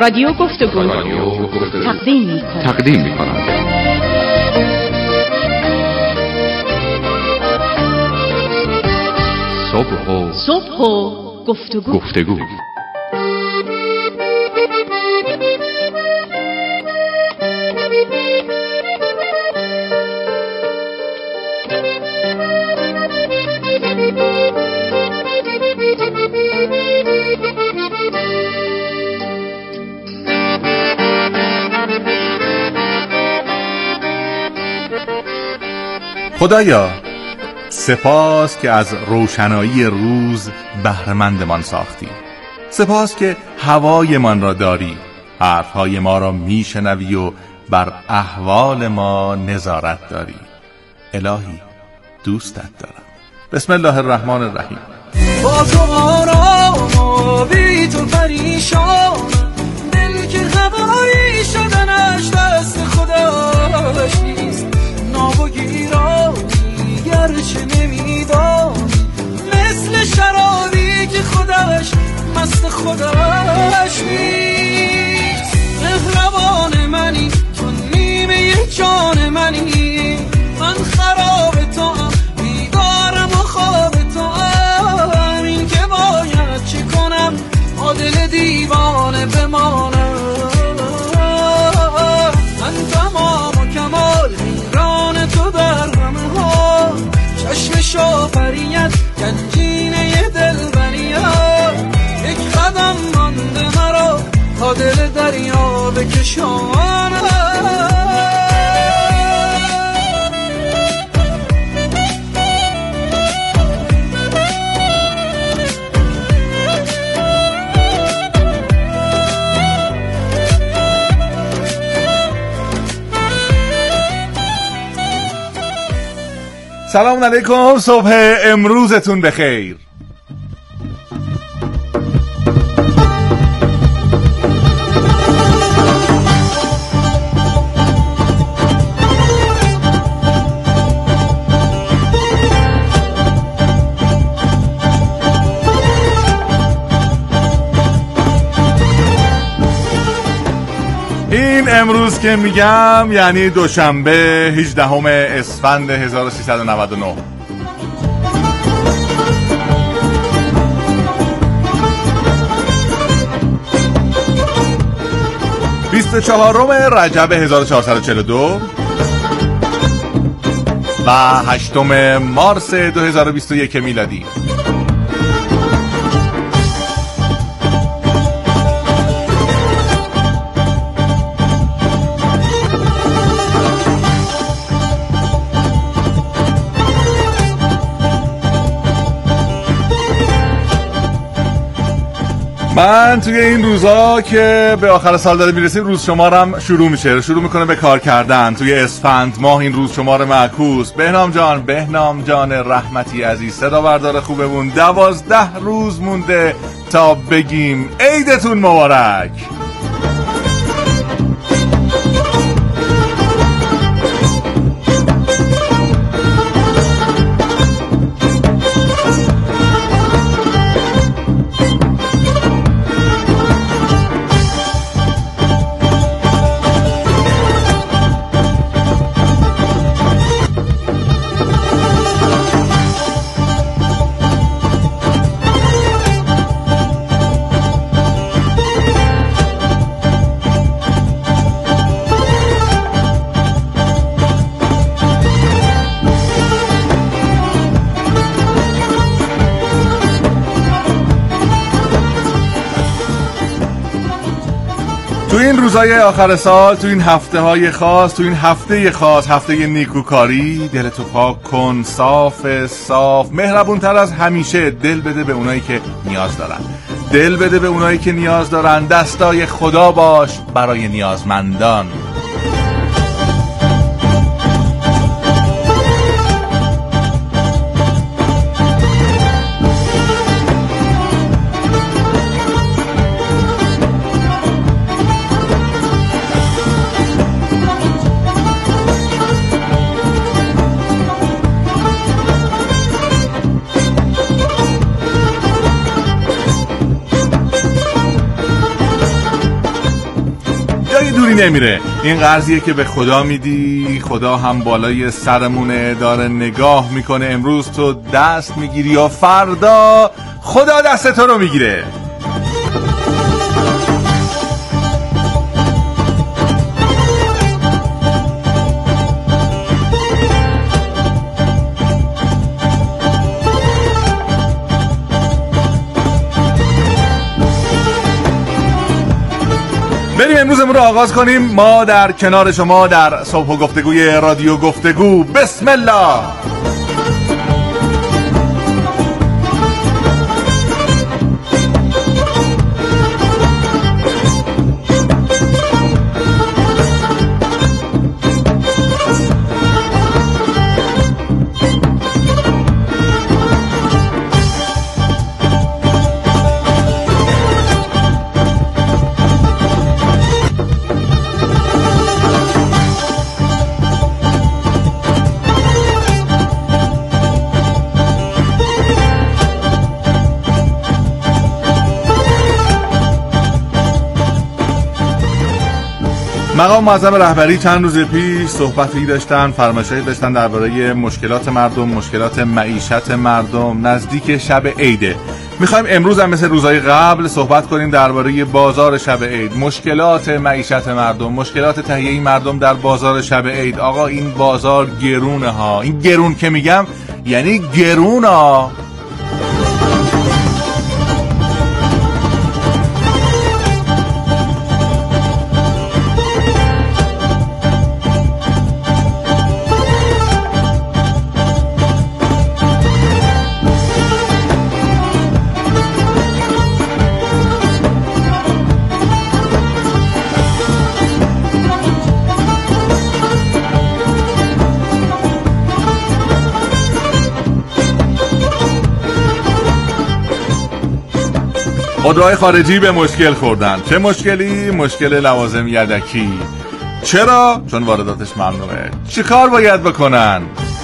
رادیو گفتگو تقدیم می‌کند. صبح و گفتگو. خدایا سپاس که از روشنایی روز بهره‌مندمان ساختی. سپاس که هوایمان را داری، حرفهای ما را میشنوی و بر احوال ما نظارت داری. الهی دوستت دارم. بسم الله الرحمن الرحیم. با تو آرام بی تو پریشان، دل که هوایی شدنش دست خداش نیست. ناب و گیرانی گرچه نمیدانی، مثل شرابی که خودش مست خودش نیست. مهربان منی تو، نیمه جان منی، من خراب تو هم، بیدارم و خواب تو هم. این که باید چه کنم با دل دیوانه بمانم. من تمام و کمال حیران تو در همه ها، چشم شاپریت گنجینه دل بریت. یک قدم مانده مرا تا دل دریا بکشانم. سلام علیکم، صبح امروزتون بخیر. این امروز که میگم یعنی دوشنبه 18 اسفند 1399. چهارم رجب 1442 و 8 مارس 2021 میلادی. من توی این روزا که به آخر سال داره میرسیم، روز شمارم شروع میکنه به کار کردن. توی اسفند ماه این روز شمار معکوس. بهنام جان رحمتی عزیز، صدا بردار خوبمون، 12 روز مونده تا بگیم عیدتون مبارک. تو این روزهای آخر سال، تو این هفته‌های خاص، تو این هفته خاص، هفته نیکوکاری، دل تو پاک کن، صاف، مهربونتر از همیشه. دل بده به اونایی که نیاز دارن، دل بده به اونایی که نیاز دارن. دستای خدا باش برای نیازمندان. پولی نمیره. این قرضیه که به خدا میدی، خدا هم بالای سرمونه داره نگاه میکنه. امروز تو دست میگیری یا فردا خدا دست تو رو میگیره. بریم امروزمون رو آغاز کنیم. ما در کنار شما در صبح و گفتگوی رادیو گفتگو. بسم الله. مقام معظم رهبری چند روز پیش صحبتی داشتن، فرمایشاتی داشتن درباره مشکلات مردم، مشکلات معیشت مردم. نزدیک شب عیده. میخوایم امروز هم مثل روزهای قبل صحبت کنیم درباره بازار شب عید، مشکلات معیشت مردم، مشکلات تهیه مردم در بازار شب عید. آقا این بازار گرونه ها. این گرون که میگم یعنی گرون ها. خودروهای خارجی به مشکل خوردن. چه مشکلی؟ مشکل لوازم یدکی. چرا؟ چون وارداتش ممنوعه. چی کار باید بکنن؟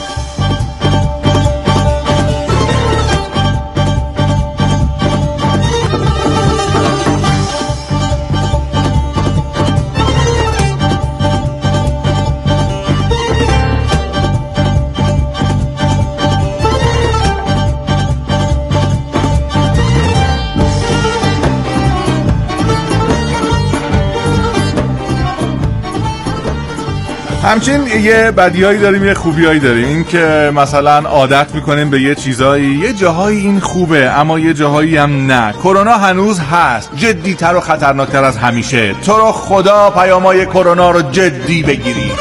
همچنین یه بدیایی داریم یه خوبیایی داریم. این که مثلا عادت میکنیم به یه چیزایی، یه جاهایی این خوبه اما یه جاهایی هم نه. کرونا هنوز هست، جدی‌تر و خطرناکتر از همیشه. تو رو خدا پیامای کرونا رو جدی بگیری.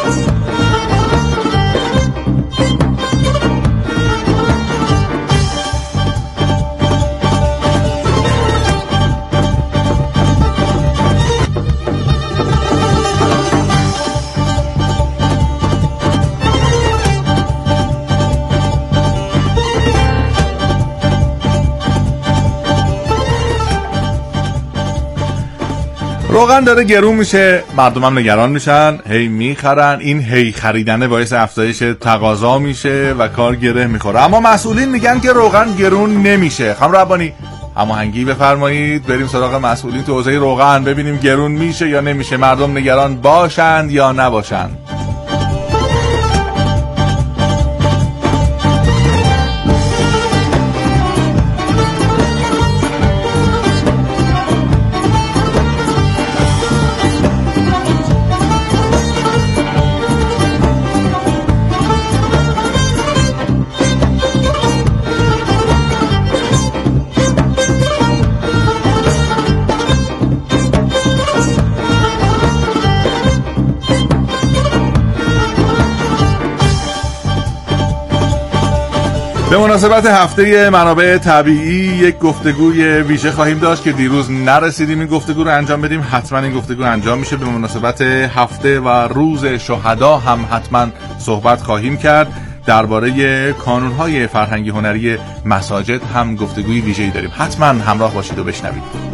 روغن داره گرون میشه، مردم هم نگران میشن، هی میخرن. این هی خریدنه باعث افزایش تقاضا میشه و کار گره میخوره. اما مسئولین میگن که روغن گرون نمیشه. خانم ربانی هماهنگی بفرمایید، بریم سراغ مسئولین تو حوزه روغن ببینیم گرون میشه یا نمیشه، مردم نگران باشند یا نباشند. به مناسبت هفته منابع طبیعی یک گفتگوی ویژه خواهیم داشت که دیروز نرسیدیم این گفتگو رو انجام بدیم. حتما این گفتگو انجام میشه. به مناسبت هفته و روز شهدا هم حتما صحبت خواهیم کرد. درباره کانون‌های فرهنگی هنری مساجد هم گفتگوی ویژه‌ای داریم. حتما همراه باشید و بشنوید.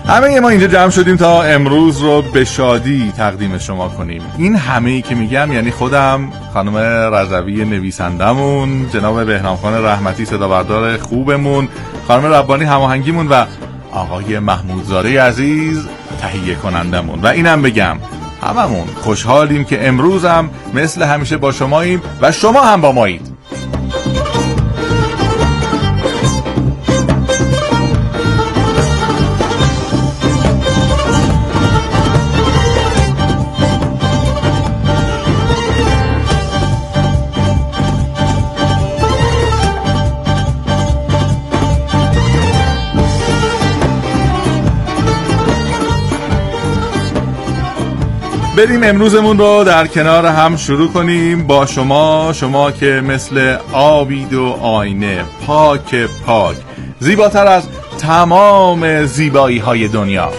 همه ما اینجا جمع شدیم تا امروز رو به شادی تقدیم شما کنیم. این همه‌ای که میگم یعنی خودم، خانم رضوی نویسندمون، جناب بهرام خان رحمتی صدابردار خوبمون، خانم ربانی هماهنگیمون و آقای محمودزاده عزیز تهیه کنندمون. و اینم بگم هممون خوشحالیم که امروز هم مثل همیشه با شماییم و شما هم با مایید. بریم امروزمون رو در کنار هم شروع کنیم با شما که مثل آبید و آینه، پاک پاک، زیباتر از تمام زیبایی های دنیا.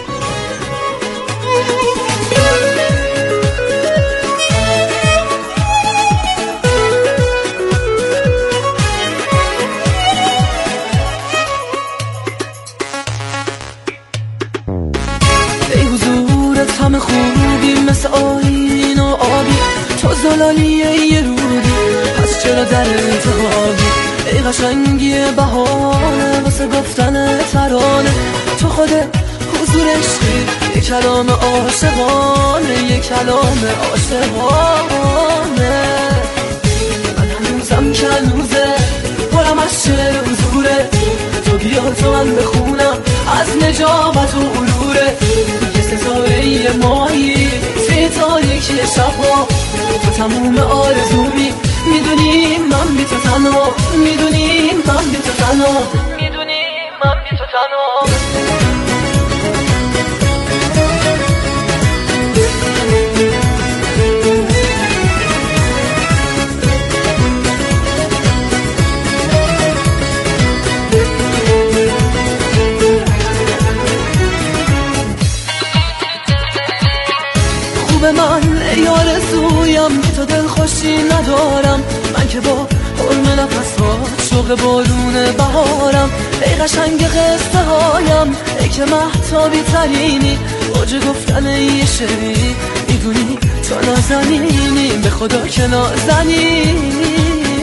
ای حضورت همه خوبی مثل آین و آبی، تو زلالیه یه رودی، پس چرا در انتخابی؟ ای قشنگی بهانه واسه گفتن ترانه، تو خود حضور عشقی، یه کلام عاشقانه، یه کلام عاشقانه. من هنوزم که هنوزه پرم از شعر و حضوره، تو بیا تو من بخونم از نجابت و غروره، یه ستاره ماهی توی تاریکی شبها، تو تموم آرزومی، میدونی من بی تو تنها، میدونی من بی تو تنها، میدونی من بی تو تنها. به من ای آرزویم، تو دل خوشی ندارم، من که با حرم نفس ها شوق بارون بهارم. ای قشنگ قصه هایم، ای که مهتابی ترینی، اوج گفتن یه شعری، میدونی تو نازنینی، به خدا که نازنینی.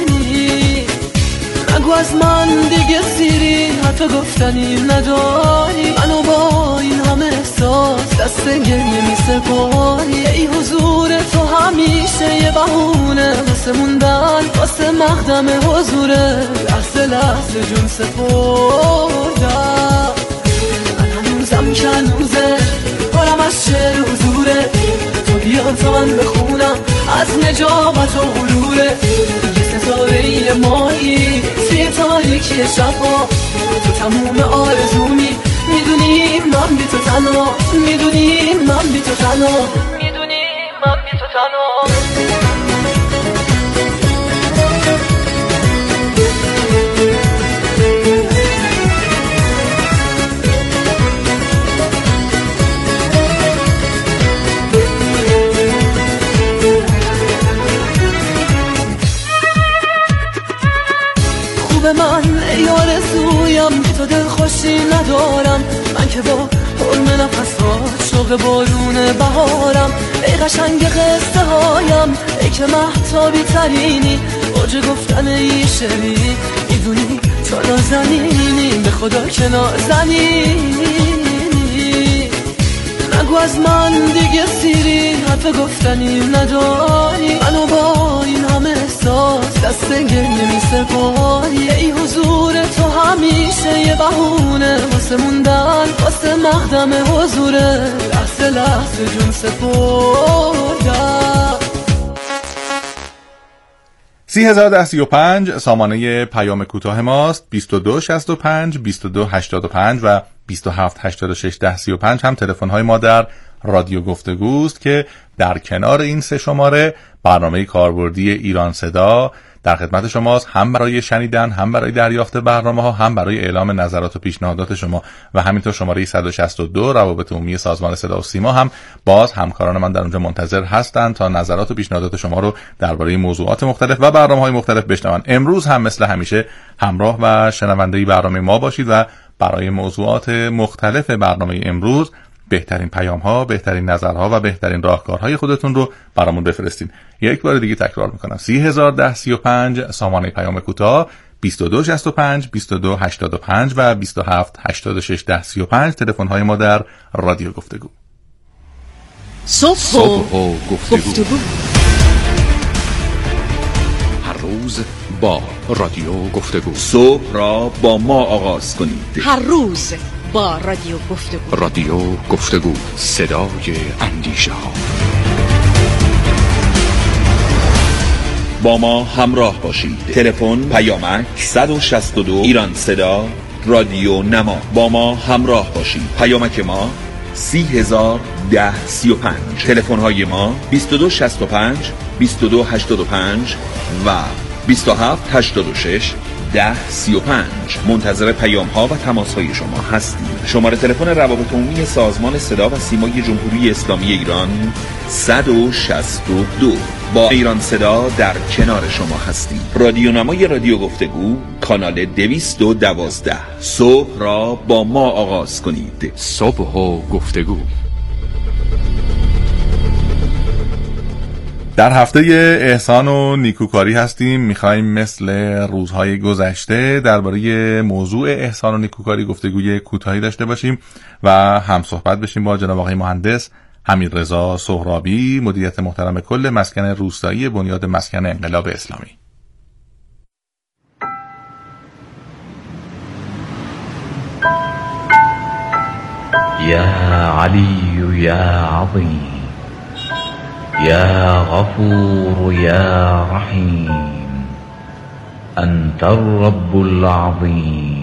نگو از من دیگه سیری، حتی گفتنی نداری، منو با این همه احساس دست گریه می سپاری. ای حضور تو همیشه یه بهونه واسه موندن، واسه مقدم حضوره، لحظه لحظه جون سپردم. من هنوزم که هنوزه پرم از شعر و حضوره، تو بیا تا من بخونم از نجابت و غروره، یه ستاره ماهی توی تاریکی شبها، تو تموم آرزومی، میدونی من بی تو تنها، میدونی من بی تو تنها، میدونی من بی تو تنها. خوب من ای آرزویم، تو دل خوشی ندارم، من که با حرم نفس ها شوق بارون بهارم. ای قشنگ قصه هایم، ای که مهتابی ترینی، اوج گفتن یه شعری، میدونی تو نازنینی، به خدا که نازنینی. نگو از من دیگه سیری، حتی گفتنی نداری، منو با این همه احساس دست گریه می سپاری. ای حضور تو همیشه یه بهونه واسه موندن، واسه مقدم حضوره، لحظه لحظه جون سپردم. 301035 سامانه پیام کوتاه ماست. 2265 2285 و 2786 هم تلفن های ما در رادیو گفتگوست که در کنار این سه شماره برنامه کاربردی ایران صدا در خدمت شماست، هم برای شنیدن، هم برای دریافت برنامه ها، هم برای اعلام نظرات و پیشنهادات شما. و همینطور شماره 162 روابط عمومی سازمان صدا و سیما هم باز همکاران من در اونجا منتظر هستند تا نظرات و پیشنهادات شما رو درباره موضوعات مختلف و برنامه‌های مختلف بشنون. امروز هم مثل همیشه همراه و شنونده برنامه ما باشید و برای موضوعات مختلف برنامه امروز بهترین پیام‌ها، بهترین نظرها و بهترین راهکارهای خودتون رو برامون بفرستین. یک بار دیگه تکرار میکنم: 301035 سامانه پیام کوتاه، 2265 2285 و 2786 1035 تلفن‌های ما در رادیو گفتگو. صبح و گفتگو. هر روز با رادیو گفتگو. صبح را با ما آغاز کنید. هر روز با رادیو گفتگو. رادیو گفتگو، صدای اندیشه ها. با ما همراه باشید. تلفن پیامک 162 ایران صدا رادیو نما. با ما همراه باشید. پیامک ما 301035. تلفن های ما 2265 2285 و 2786 1035. منتظر پیام ها و تماس های شما هستیم. شماره تلفن روابط عمومی سازمان صدا و سیمای جمهوری اسلامی ایران 162. با ایران صدا در کنار شما هستیم. رادیو نمای رادیو گفتگو، کانال 212. صبح را با ما آغاز کنید. صبح و گفتگو. در هفته احسان و نیکوکاری هستیم. میخوایم مثل روزهای گذشته درباره موضوع احسان و نیکوکاری گفتگوی کوتاهی داشته باشیم و هم صحبت بشیم با جناب آقای مهندس حمیدرضا سهرابی، مدیریت محترم کل مسکن روستایی بنیاد مسکن انقلاب اسلامی. یا علی یا عظیم یا غفور یا رحیم انت الرب العظیم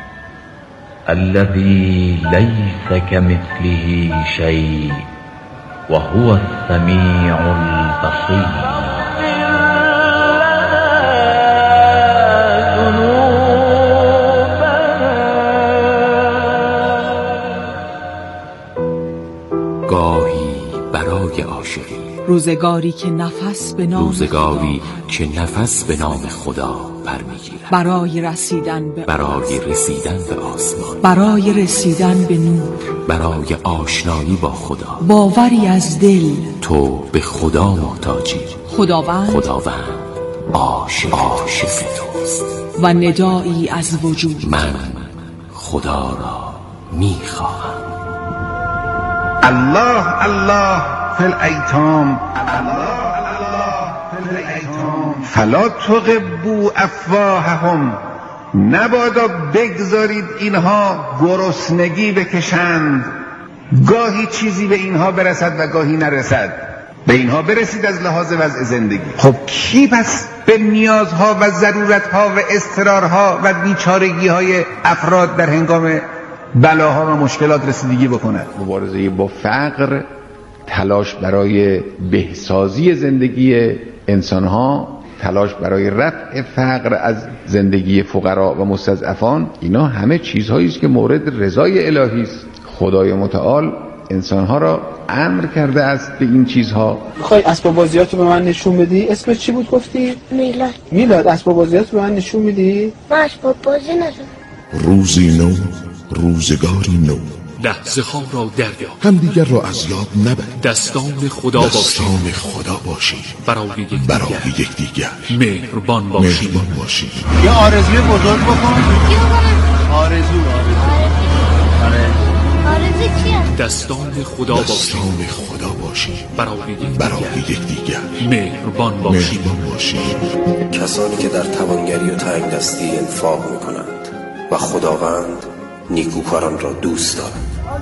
الذي ليس كمثله شيء وهو السميع البصير. گاهی برای عاشقی، روزگاری که نفس به نام روزگاری که نفس به نام خدا برمیگیرد، برای رسیدن به آسمان، برای رسیدن به نور، برای آشنایی با خدا. باوری از دل تو به خدا محتاجی. خداوند عاشق توست و ندایی از وجود. من خدا را میخواهم. الله الله فی الایتام فلا تغبوا افواههم. نبادا بگذارید اینها گرسنگی بکشند. گاهی چیزی به اینها برسد و گاهی نرسد. به اینها برسید از لحاظ وضع زندگی. خب کی پس به نیازها و ضرورتها و اضطرارها و بیچارگی‌های افراد در هنگام بلاها و مشکلات رسیدگی بکند؟ مبارزه با فقر، تلاش برای بهسازی زندگی انسانها، تلاش برای رفع فقر از زندگی فقرا و مستضعفان، اینا همه چیزهایی است که مورد رضای الهی است. خدای متعال انسانها را امر کرده است به این چیزها. میخوای اسباب بازیاتو به من نشون بدی؟ اسمش چی بود گفتی؟ میلاد اسباب بازیاتو به من نشون میدی؟ من اسباب بازی ندارم. روزی نو، روزگاری نو. لحظه ها را دریاب، همدیگر را از یاد نبرید. دستان خدا باشید. برای یکدیگر مهربان باشید. یه آرزوی بزرگ بکن. آرزو چیه؟ دستان خدا باشید. برای یکدیگر مهربان باشید. کسانی که در توانگری و تنگدستی انفاق میکنند و خداوند نیکوکاران را دوست دارد.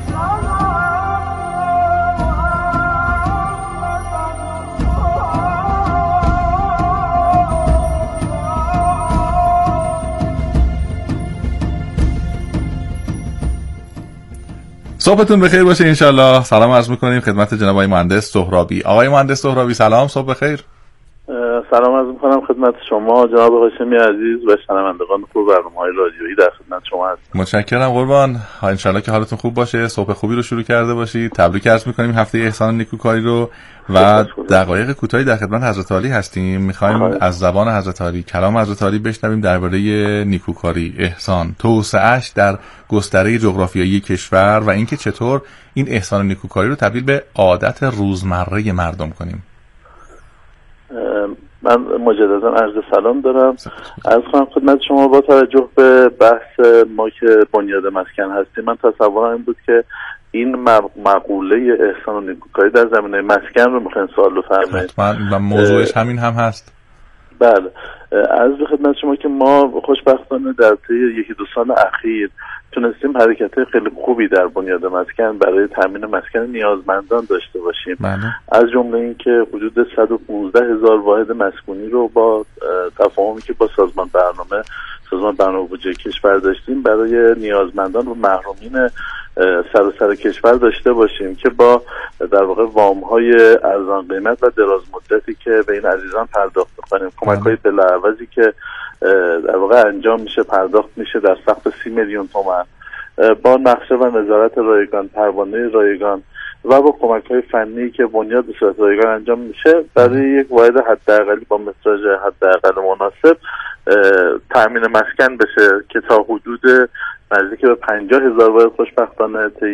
صبحتون بخیر باشه انشالله. سلام عرض میکنیم خدمت جناب آقای مهندس سهرابی. آقای مهندس سهرابی سلام، صبح بخیر. سلام عرض می‌کنم خدمت شما جناب هاشمی عزیز و شنوندگان خوب برنامه‌های رادیویی. در خدمت شما هستم. متشکرم قربان. ان شاءالله که حالتون خوب باشه، صبح خوبی رو شروع کرده باشید. تبریک عرض می‌کنیم هفته احسان نیکوکاری رو و دقایق کوتاهی در خدمت حضرت عالی هستیم. می‌خوایم از زبان حضرت عالی، کلام حضرت عالی بشنویم درباره نیکوکاری، احسان، توسعه‌اش در گستره جغرافیایی کشور و اینکه چطور این احسان و نیکوکاری رو تبدیل به عادت روزمره مردم کنیم. من مجددا عرض سلام دارم. عرض کنم خدمت شما با توجه به بحث ما که بنیاد مسکن هستیم، من تصورم این بود که این مقوله احسان و نیکوکاری در زمینه مسکن رو میخواین سوال بفرمایید. و موضوعش همین هم هست. بله، عرض به خدمت شما که ما خوشبختانه در طی یکی دو سال اخیر تونستیم حرکت خیلی خوبی در بنیاد مسکن برای تامین مسکن نیازمندان داشته باشیم. از جمله این که حدود 115,000 واحد مسکونی رو با تفاهمی که با سازمان برنامه بودجه کشور داشتیم برای نیازمندان و محرومین سراسر کشور داشته باشیم که با در واقع وام‌های ارزان قیمت و دراز مدتی که به این عزیزان پرداخت می‌کنیم، کمک‌های بلاعوضی که در واقع انجام میشه پرداخت میشه در سقف 30 میلیون تومان با نقشه و نظارت رایگان، پروانه رایگان و با کمک‌های فنی که بنیاد به صورت رایگان انجام میشه برای یک واحد حداقلی با متراژ حداقل مناسب تامین مسکن بشه که تا حدود نزدیک به 50,000 واحد خوشبختانه طی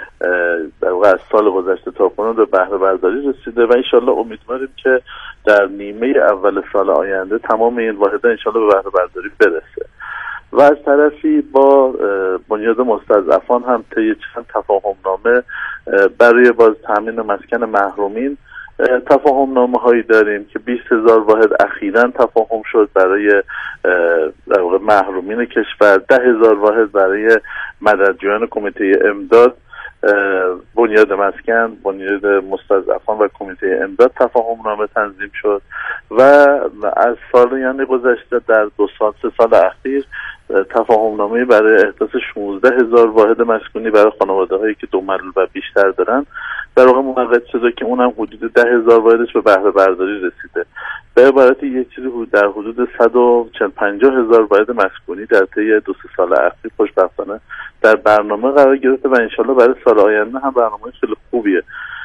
در واقع از سال گذشته تا کنون به بهره برداری رسیده و انشالله امیدواریم که در نیمه اول سال آینده تمام این واحدها انشالله به بهره برداری برسه. و از طرفی با بنیاد مستضعفان هم طی چند تفاهم نامه برای باز تامین مسکن محرومین تفاهم نامه هایی داریم که 20,000 واحد اخیراً تفاهم شد برای در واقع محرومین کشور، 10,000 واحد برای مددجویان کمیته امداد، بنیاد مسکن، بنیاد مستضعفان و کمیته امداد تفاهم نامه تنظیم شد و از سالیان گذشته در 2-3 سال اخیر تفاهم نامه برای احداث 16,000 واحد مسکونی برای خانواده هایی که 2 معلول و بیشتر دارن در واقع منعقد شده که اونم حدود 10,000 واحدش به بهره برداری رسیده. به عبارت یک چیزی در حدود 150,000 واحد مسکونی در طی 2-3 سال اخیر خوشبختانه در برنامه قرار گرفته و انشالله برای سال آینده هم برنامه خیلی خوبیه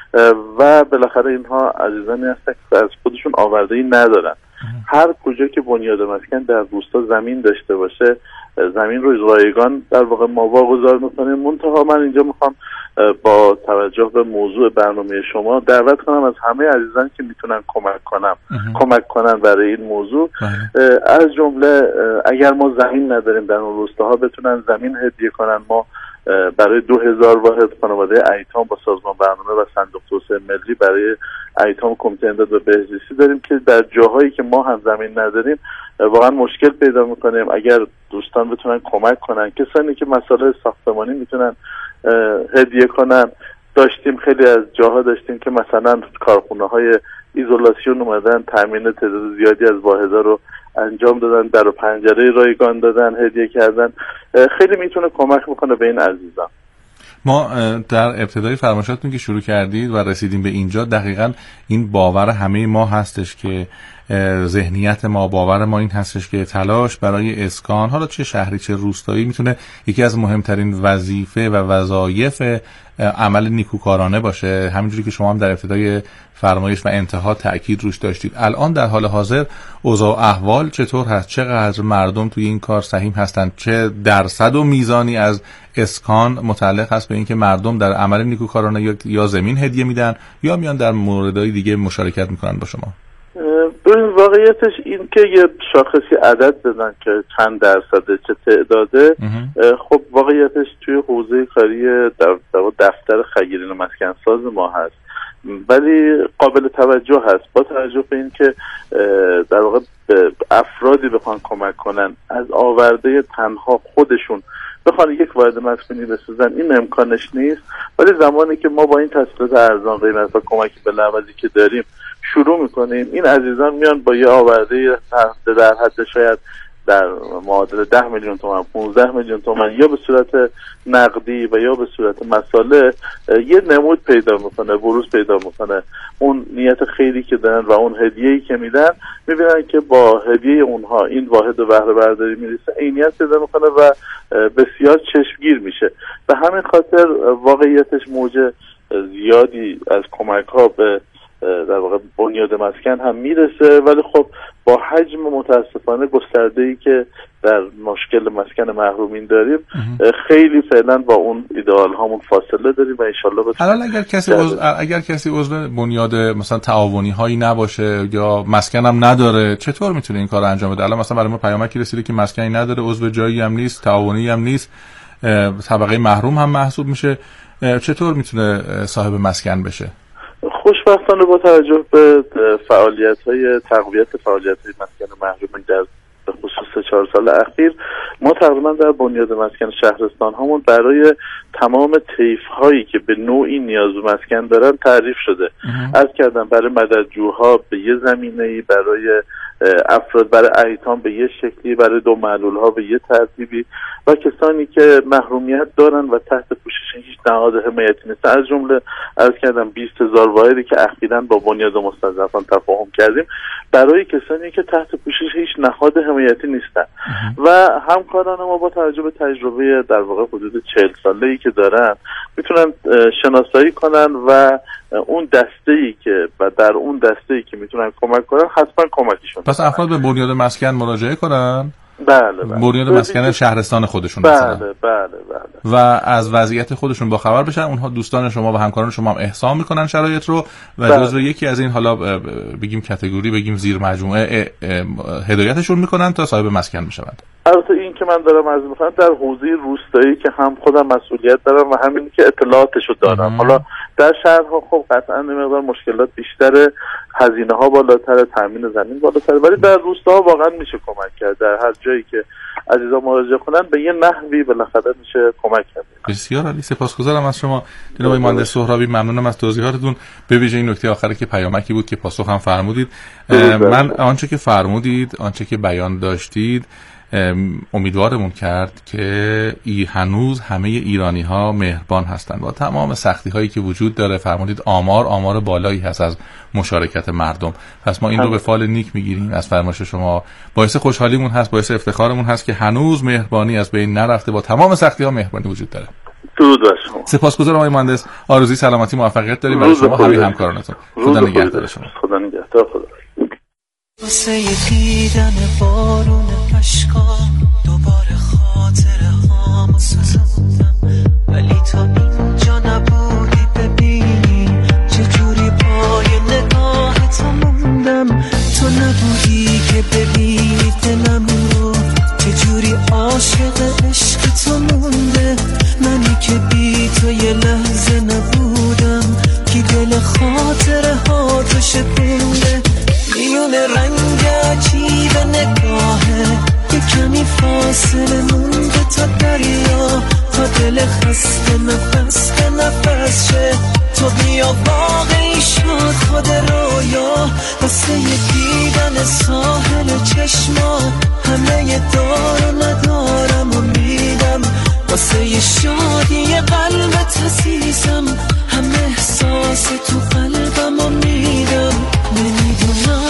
و بالاخره اینها عزیزانی هستن که از خودشون آورده‌ای ندارن. هر کجا که بنیاد مسکن در روستا زمین داشته باشه زمین رو رایگان در واقع ما واگذار میکنیم. منتها من اینجا میخوام با توجه به موضوع برنامه شما دعوت کنم از همه عزیزان که میتونن کمک کنن برای این موضوع، از جمله اگر ما زمین نداریم در اون روستاها بتونن زمین هدیه کنن. ما برای 2,000 واحد خانواده ایتام با سازمان برنامه و صندوق توسعه ملی برای ایتام کمیته امداد و بهزیستی داریم که در جاهایی که ما هم زمین نداریم واقعا مشکل پیدا میکنیم. اگر دوستان بتونن کمک کنن، کسانی که مسائل ساختمانی میتونن هدیه کنن. داشتیم خیلی از جاها داشتیم که مثلا کارخونه های ایزولاسیون اومدن تامین تعداد زیادی از واحدها رو انجام دادن، در و پنجره رایگان دادن، هدیه کردن. خیلی میتونه کمک میکنه به این عزیزان. ما در ابتدای فرمایشاتون که شروع کردید و رسیدیم به اینجا دقیقاً این باور همه ما هستش که ذهنیت ما، باور ما این هستش که تلاش برای اسکان، حالا چه شهری چه روستایی، میتونه یکی از مهمترین وظیفه و وظایف عمل نیکوکارانه باشه. همینجوری که شما هم در ابتدای فرمایش و انتها تأکید روش داشتید. الان در حال حاضر اوضاع احوال چطور هست؟ چقدر مردم توی این کار سهیم هستند؟ چه درصد و میزانی از اسکان متعلق هست به اینکه مردم در عمل نیکوکارانه یا زمین هدیه میدن یا میان در موردهای دیگه مشارکت میکنن با شما؟ ببین واقعیتش این که یه شاخصی عدد بدن که چند درصده چه تعداده، خب واقعیتش توی حوزه کاری دفتر خیرین مسکن ساز ما هست، ولی قابل توجه هست با توجه به این که در واقع افرادی بخوان کمک کنن از آورده تنها خودشون بخوان یک واحد مسکونی بسازن این امکانش نیست. ولی زمانی که ما با این تسهیلات ارزان قیمت و کمکی بلاعوضی که داریم شروع میکنیم، این عزیزان میان با یه آورده در حد شاید در معادل 10 میلیون تومان 15 میلیون تومان یا به صورت نقدی و یا به صورت مساله یه نمود پیدا میکنه، بروز پیدا میکنه. اون نیت خیری که دارن و اون هدیه‌ای که میدن، میبینن که با هدیه اونها این واحد بهره برداری میرسه، عینیت پیدا میکنه و بسیار چشمگیر میشه. به همین خاطر واقعیتش موج زیادی از کمک ها به در واقع بنیاد مسکن هم میرسه، ولی خب با حجم متاسفانه گسترده‌ای که در مشکل مسکن محرومین داریم خیلی فعلا با اون ایدئال هامون فاصله داریم و انشالله الان اگر کسی عضو بنیاد مثلا تعاونی هایی نباشه یا مسکن هم نداره، چطور میتونه این کار رو انجام بده؟ الان مثلا برای ما پیامکی رسیده که مسکنی نداره، عضو جایی هم نیست، تعاونی هم نیست، طبقه محروم هم محسوب میشه، چطور میتونه صاحب مسکن بشه؟ خوشبختانه با توجه به فعالیت‌های تقویت فعالیت‌های مسکن محرومین در به خصوص 4 سال اخیر، ما تقریبا در بنیاد مسکن شهرستان هامون برای تمام طیف هایی که به نوعی نیاز به مسکن دارن تعریف شده. عرض کردم برای مددجوها به یه زمینه‌ای، برای افراد، برای ایتام به یه شکلی، برای دو معلول ها به یه ترتیبی و کسانی که محرومیت دارن و تحت پوشش هیچ نهاد حمایتی نیستن. از جمله عرض کردم 20,000 واحدی که اخیراً با بنیاد مستضعفان تفاهم کردیم برای کسانی که تحت پوشش هیچ نهاد حمایتی نیستن و همکاران ما با توجه به تجربه در واقع حدود 40 ساله‌ای که دارن میتونن شناسایی کنن و اون دسته‌ای که و در اون دسته‌ای که میتونن کمک کنن حتما کمکشون. پس افراد به بنیاد مسکن مراجعه کنن؟ بله. بنیاد مسکن شهرستان خودشون بله. و از وضعیت خودشون با خبر بشن. اونها دوستان شما و همکاران شما هم احسان میکنن شرایط رو و جزو یکی از این حالا بگیم کاتگوری، بگیم زیر مجموعه هدایتشون میکنن تا صاحب مسکن بشوند. البته این که من دارم عرض میکنم در حوزه روستایی که هم خودم مسئولیت دارم و همین که اطلاعاتشو دارم. حالا در شهرها خب قطعا مقدار مشکلات بیشتره، هزینه ها بالاتر، تامین زمین بالاتر، ولی در روستاها واقعا میشه کمک کرد. در هر جایی که عزیزان مراجعه کنن به یه نحوی بالاخره میشه کمک کرد. بسیار عالی، سپاسگزارم از شما جناب آقای مهندس سهرابی، ممنونم از توضیحاتتون. به ویژه این نکته آخری که پیامکی بود که پاسخ هم فرمودید. من آنچه که فرمودید، آنچه که بیان داشتید امیدوارمون کرد که هنوز همه ایرانی ها مهربان هستند با تمام سختی هایی که وجود داره. فرمودید آمار بالایی هست از مشارکت مردم، پس ما این رو به فال نیک میگیریم از فرمایش شما. باعث خوشحالیمون هست، باعث افتخارمون هست که هنوز مهربانی از بین نرفته، با تمام سختی ها مهربانی وجود داره. درود بر شما. سپاسگزارم آقای مهندس، آرزوی سلامتی موفقیت داریم برای شما همه همکارانتون. خدا نگهدار شما. خدا نگهدار. واسه دیدن بارون اشکا دوباره خاطره هامو سوزوندم، ولی تا اینجا نبودی ببینی چجوری پای نگاهتو موندم. تو نبودی که ببینی دلم رو چجوری عاشق عشق تو مونده. منی که بی تو یه لحظه نبودم، کی دل خاطره ها تو شکونده. میون رنگ عجیب نگاهه یه کمی فاصله مونده تا دریا، تا دل خسته نفس به نفس شه. تو بیا واقعی شد خود رویا، واسه یه دیدن ساحل چشما همه دار و ندارم و میدم. واسه یه شادی قلبت عزیزم همه احساس تو قلبم و میدم. نمیدونم